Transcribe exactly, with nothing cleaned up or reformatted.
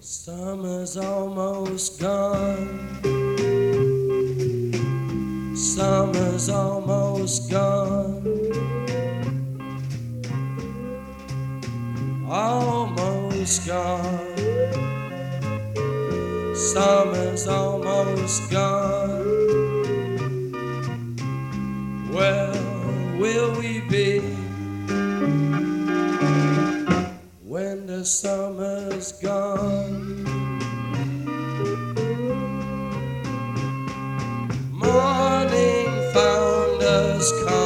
Summer's almost gone. Summer's almost gone. Almost gone. Summer's almost gone. Where will we be when the summer's gone? Morning found us